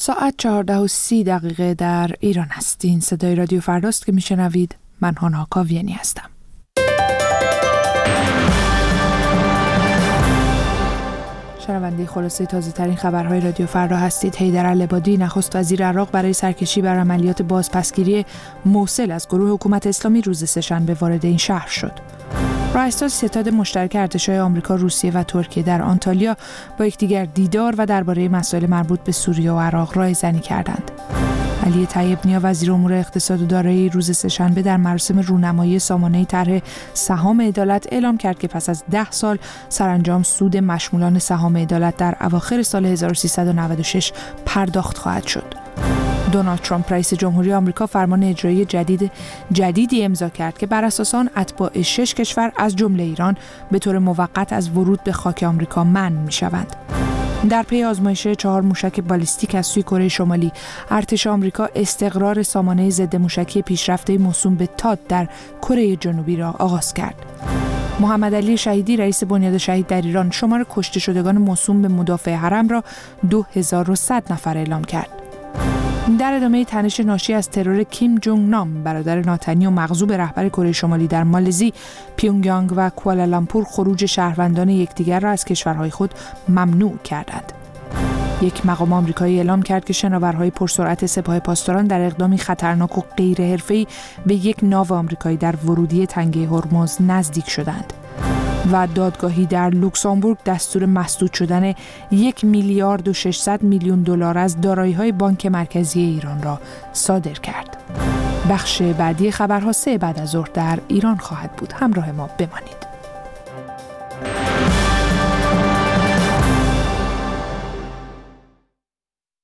ساعت 14:30 در ایران است. این صدای رادیو فرداست که میشنوید. من هانا کاویانی هستم. شنونده خلاصه تازه ترین خبرهای رادیو فردا هستید. حیدر العبادی نخست وزیر عراق برای سرکشی بر عملیات بازپسگیری موصل از گروه حکومت اسلامی روز سه‌شنبه وارد این شهر شد. رئیسان ستاد مشترک ارتش‌های آمریکا، روسیه و ترکیه در آنتالیا با یکدیگر دیدار و درباره مسائل مربوط به سوریه و عراق رایزنی کردند. علی طیب نیا وزیر امور اقتصاد و دارایی روز سه‌شنبه در مراسم رونمایی سامانه طرح سهام عدالت اعلام کرد که پس از 10 سال سرانجام سود مشمولان سهام عدالت در اواخر سال 1396 پرداخت خواهد شد. دونالد ترامپ رئیس جمهوری آمریکا فرمان اجرایی جدیدی امضا کرد که بر اساس آن اتباع 6 کشور از جمله ایران به طور موقت از ورود به خاک آمریکا منع می‌شوند. در پی آزمایش 4 موشک بالیستیک از سوی کره شمالی، ارتش آمریکا استقرار سامانه ضد موشکی پیشرفته موسوم به تاد در کره جنوبی را آغاز کرد. محمد علی شهیدی رئیس بنیاد شهید در ایران شمار کشته شدگان موسوم به مدافع حرم را 2100 نفر اعلام کرد. در ادامه تنش ناشی از ترور کیم جونگ نام، برادر ناتنی و مغضوب رهبر کره شمالی در مالزی، پیونگیانگ و کوالالامپور خروج شهروندان یکدیگر را از کشورهای خود ممنوع کردند. یک مقام آمریکایی اعلام کرد که شناورهای پرسرعت سپاه پاسداران در اقدامی خطرناک و غیر حرفه‌ای به یک ناو آمریکایی در ورودی تنگه هرمز نزدیک شدند. و دادگاهی در لوکزامبورگ دستور مسدود شدن 1,600,000,000 دلار از دارایی‌های بانک مرکزی ایران را صادر کرد. بخش بعدی خبرها 3 بعد از ظهر در ایران خواهد بود. همراه ما بمانید.